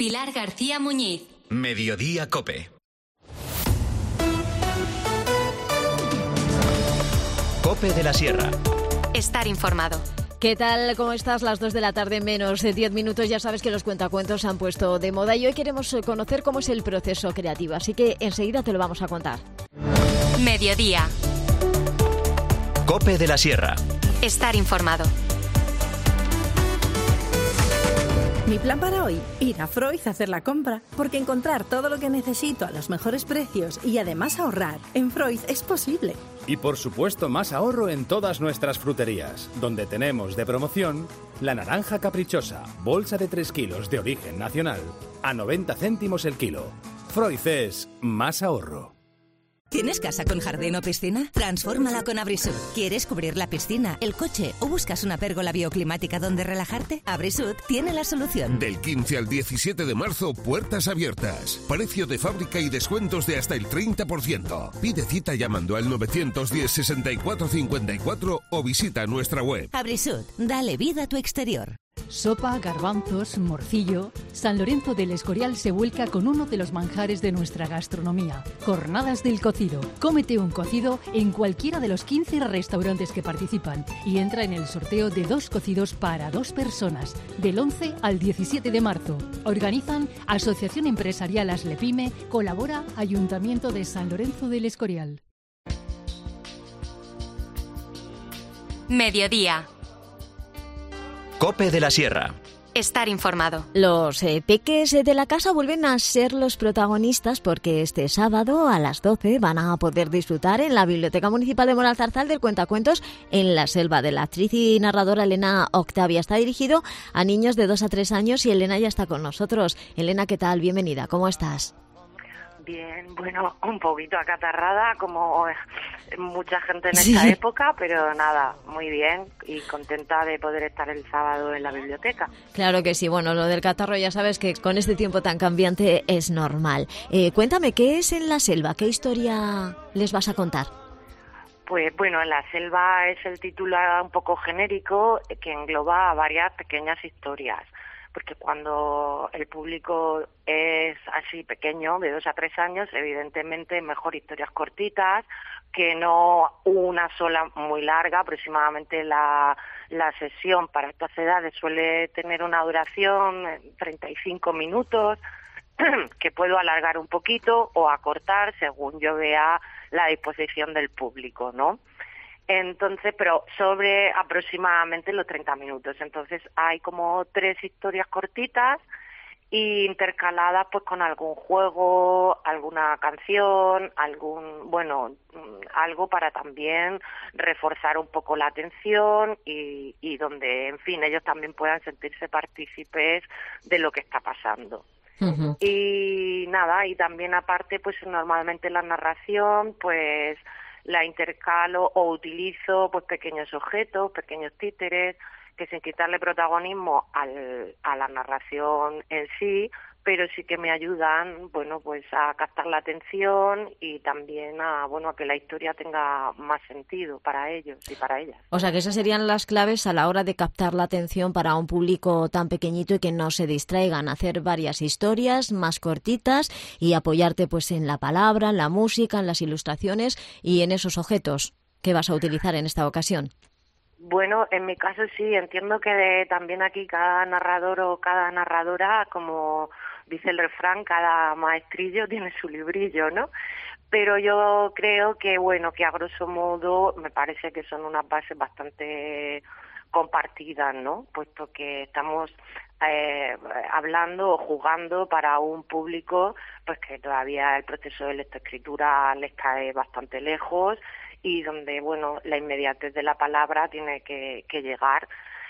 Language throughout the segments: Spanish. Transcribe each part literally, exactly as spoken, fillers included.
Pilar García Muñiz. Mediodía Cope. Cope de la Sierra. Estar informado. ¿Qué tal? ¿Cómo estás? Las dos de la tarde, menos de diez minutos. Ya sabes que los cuentacuentos se han puesto de moda y hoy queremos conocer cómo es el proceso creativo. Así que enseguida te lo vamos a contar. Mediodía. Cope de la Sierra. Estar informado. Mi plan para hoy, ir a Freud a hacer la compra, porque encontrar todo lo que necesito a los mejores precios y además ahorrar en Freud es posible. Y por supuesto más ahorro en todas nuestras fruterías, donde tenemos de promoción la naranja caprichosa, bolsa de tres kilos de origen nacional, a noventa céntimos el kilo. Freud es más ahorro. ¿Tienes casa con jardín o piscina? Transfórmala con Abrisud. ¿Quieres cubrir la piscina, el coche o buscas una pérgola bioclimática donde relajarte? Abrisud tiene la solución. Del quince al diecisiete de marzo, puertas abiertas. Precio de fábrica y descuentos de hasta el treinta por ciento. Pide cita llamando al nueve uno cero, sesenta y cuatro cincuenta y cuatro o visita nuestra web. Abrisud, dale vida a tu exterior. Sopa, garbanzos, morcillo. San Lorenzo del Escorial se vuelca con uno de los manjares de nuestra gastronomía. Jornadas del cocido. Cómete un cocido en cualquiera de los quince restaurantes que participan y entra en el sorteo de dos cocidos para dos personas, del once al diecisiete de marzo. Organizan Asociación Empresarial Aslepime, colabora Ayuntamiento de San Lorenzo del Escorial. Mediodía. Cope de la Sierra. Estar informado. Los eh, peques de la casa vuelven a ser los protagonistas porque este sábado a las doce van a poder disfrutar en la Biblioteca Municipal de Moralzarzal del Cuentacuentos en la Selva. De la actriz y narradora Elena Octavia. Está dirigido a niños de dos a tres años y Elena ya está con nosotros. Elena, ¿qué tal? Bienvenida. ¿Cómo estás? Bien, bueno, un poquito acatarrada como mucha gente en esta sí. época, pero nada, muy bien y contenta de poder estar el sábado en la biblioteca. Claro que sí, bueno, lo del catarro ya sabes que con este tiempo tan cambiante es normal. Eh, cuéntame, ¿qué es En la Selva? ¿Qué historia les vas a contar? Pues bueno, En la Selva es el título un poco genérico que engloba varias pequeñas historias. Porque cuando el público es así pequeño, de dos a tres años, evidentemente mejor historias cortitas, que no una sola muy larga. Aproximadamente la, la sesión para estas edades suele tener una duración de treinta y cinco minutos, que puedo alargar un poquito o acortar según yo vea la disposición del público, ¿no? Entonces, pero sobre aproximadamente los treinta minutos. Entonces hay como tres historias cortitas y intercaladas pues con algún juego, alguna canción, algún, bueno, algo para también reforzar un poco la atención y, y donde, en fin, ellos también puedan sentirse partícipes de lo que está pasando. Uh-huh. Y nada, y también aparte, pues normalmente la narración, pues la intercalo o utilizo pues pequeños objetos, pequeños títeres, que sin quitarle protagonismo al, a la narración en sí, pero sí que me ayudan, bueno, pues a captar la atención y también a, bueno, a que la historia tenga más sentido para ellos y para ellas. O sea, que esas serían las claves a la hora de captar la atención para un público tan pequeñito y que no se distraigan, hacer varias historias más cortitas y apoyarte pues en la palabra, en la música, en las ilustraciones y en esos objetos que vas a utilizar en esta ocasión. Bueno, en mi caso sí, entiendo que también aquí cada narrador o cada narradora, como dice el refrán, cada maestrillo tiene su librillo, ¿no? Pero yo creo que, bueno, que a grosso modo me parece que son unas bases bastante compartidas, ¿no? Puesto que estamos eh, hablando o jugando para un público pues que todavía el proceso de lectoescritura les cae bastante lejos y donde, bueno, la inmediatez de la palabra tiene que, que llegar.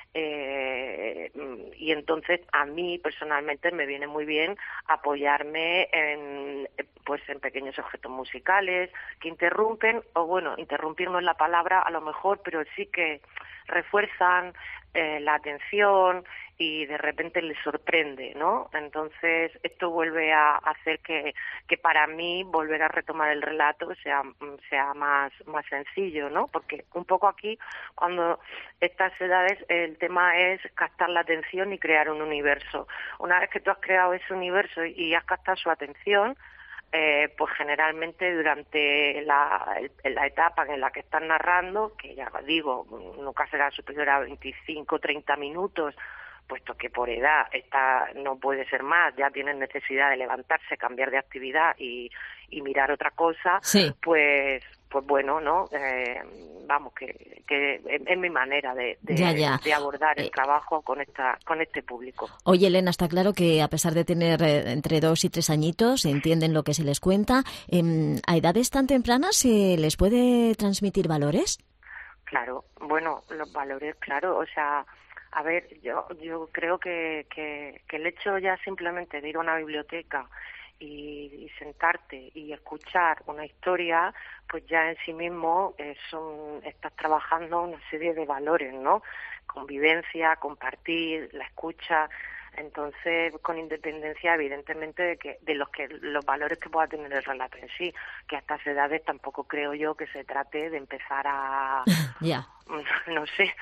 Eh, y entonces a mí personalmente me viene muy bien apoyarme en pues en pequeños objetos musicales que interrumpen, o bueno, interrumpir no es la palabra a lo mejor, pero sí que refuerzan eh, la atención y de repente les sorprende, ¿no? Entonces esto vuelve a hacer que, que para mí volver a retomar el relato sea, sea más, más sencillo, ¿no? Porque un poco aquí, cuando estas edades, el tema es captar la atención y crear un universo. Una vez que tú has creado ese universo y has captado su atención, Eh, pues generalmente durante la, la etapa en la que están narrando, que ya digo, nunca será superior a veinticinco, treinta minutos, puesto que por edad esta no puede ser más, ya tienen necesidad de levantarse, cambiar de actividad y, y mirar otra cosa, sí. pues pues bueno, ¿no? Eh, vamos, que, que es, es mi manera de, de, ya, ya. de abordar el eh. trabajo con esta con este público. Oye, Elena, está claro que a pesar de tener eh, entre dos y tres añitos, entienden lo que se les cuenta. Eh, ¿A edades tan tempranas se les puede transmitir valores? Claro, bueno, los valores, claro, o sea, a ver, yo yo creo que, que, que el hecho ya simplemente de ir a una biblioteca y, y sentarte y escuchar una historia, pues ya en sí mismo eh, son, estás trabajando una serie de valores, ¿no? Convivencia, compartir, la escucha. Entonces, con independencia, evidentemente, de que de los que los valores que pueda tener el relato en sí, que a estas edades tampoco creo yo que se trate de empezar a, ya. no sé,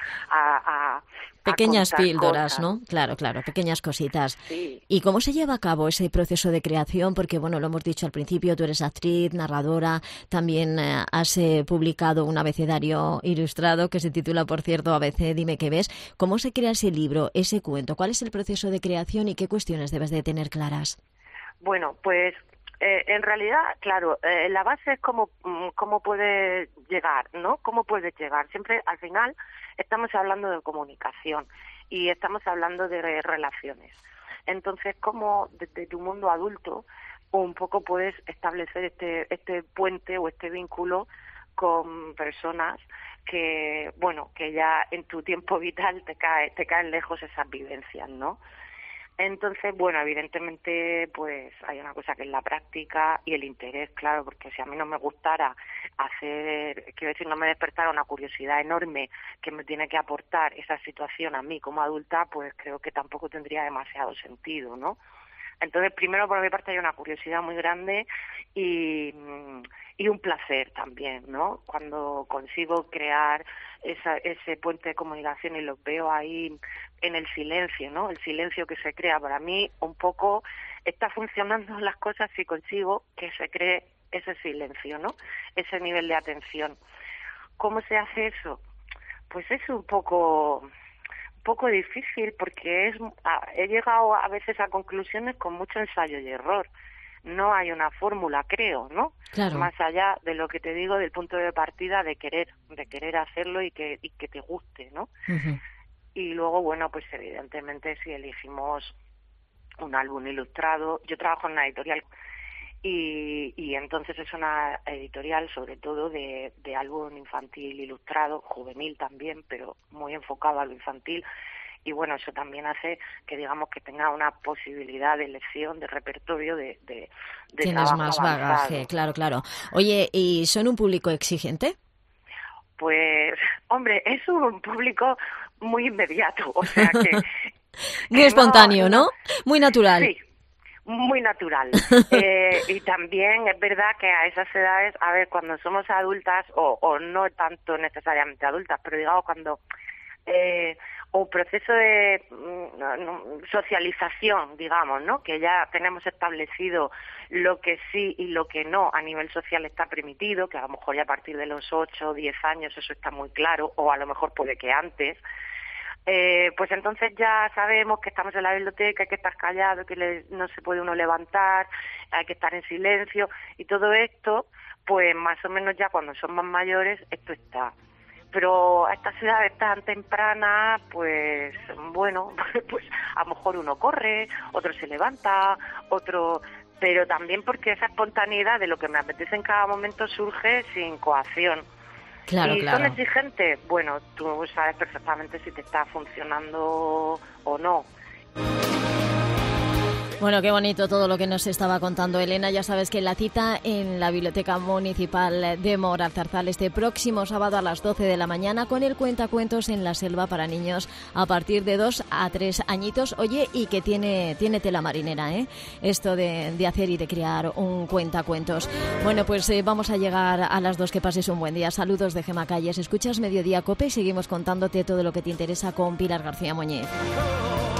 a, a pequeñas a píldoras, cosas. ¿no? Claro, claro, pequeñas cositas. Sí. ¿Y cómo se lleva a cabo ese proceso de creación? Porque, bueno, lo hemos dicho al principio, tú eres actriz, narradora, también eh, has eh, publicado un abecedario ilustrado que se titula, por cierto, A B C, dime qué ves. ¿Cómo se crea ese libro, ese cuento? ¿Cuál es el proceso de creación y qué cuestiones debes de tener claras? Bueno, pues eh, en realidad, claro, eh, la base es cómo, cómo puedes llegar, ¿no? Cómo puedes llegar. Siempre, al final, estamos hablando de comunicación y estamos hablando de relaciones. Entonces, ¿cómo desde tu mundo adulto un poco puedes establecer este, este puente o este vínculo con personas que, bueno, que ya en tu tiempo vital te cae, te caen lejos esas vivencias, ¿no? Entonces, bueno, evidentemente, pues hay una cosa que es la práctica y el interés, claro, porque si a mí no me gustara hacer, quiero decir, no me despertara una curiosidad enorme que me tiene que aportar esa situación a mí como adulta, pues creo que tampoco tendría demasiado sentido, ¿no? Entonces, primero por mi parte hay una curiosidad muy grande y, y un placer también, ¿no? Cuando consigo crear esa, ese puente de comunicación y los veo ahí en el silencio, ¿no? El silencio que se crea. Para mí, un poco, está funcionando las cosas si consigo que se cree ese silencio, ¿no? Ese nivel de atención. ¿Cómo se hace eso? Pues es un poco... un poco difícil porque es he llegado a veces a conclusiones con mucho ensayo y error. No hay una fórmula, creo, ¿no? Claro. Más allá de lo que te digo del punto de partida de querer, de querer hacerlo y que y que te guste, ¿no? Uh-huh. Y luego, bueno, pues evidentemente si elegimos un álbum ilustrado, yo trabajo en una editorial y, y entonces es una editorial sobre todo de, de álbum infantil ilustrado, juvenil también, pero muy enfocado a lo infantil. Y bueno, eso también hace que digamos que tenga una posibilidad de elección, de repertorio, de, de, de Tienes más avanzado. bagaje, claro, claro. Oye, ¿y son un público exigente? Pues, hombre, es un público muy inmediato, o sea que... Muy que espontáneo, no, ¿no? Muy natural. Sí, muy natural. eh, y también es verdad que a esas edades, a ver, cuando somos adultas, o, o no tanto necesariamente adultas, pero digamos cuando... Eh, o proceso de mm, socialización, digamos, ¿no? Que ya tenemos establecido lo que sí y lo que no a nivel social está permitido, que a lo mejor ya a partir de los ocho o diez años eso está muy claro, o a lo mejor puede que antes. Eh, pues entonces ya sabemos que estamos en la biblioteca, hay que estar callado, que le, no se puede uno levantar, hay que estar en silencio, y todo esto, pues más o menos ya cuando son más mayores, esto está. Pero a estas edades tan tempranas, pues bueno, pues a lo mejor uno corre, otro se levanta, otro... Pero también porque esa espontaneidad de lo que me apetece en cada momento surge sin coacción. Claro, ¿Y claro. son exigentes? Bueno, tú sabes perfectamente si te está funcionando o no. Bueno, qué bonito todo lo que nos estaba contando Elena. Ya sabes que la cita en la Biblioteca Municipal de Moralzarzal este próximo sábado a las doce de la mañana con el cuentacuentos en la selva para niños a partir de dos a tres añitos. Oye, y que tiene, tiene tela marinera, ¿eh? Esto de, de hacer y de crear un cuentacuentos. Bueno, pues eh, vamos a llegar a las dos. Que pases un buen día. Saludos de Gema Calles. Escuchas Mediodía Cope y seguimos contándote todo lo que te interesa con Pilar García Muñiz.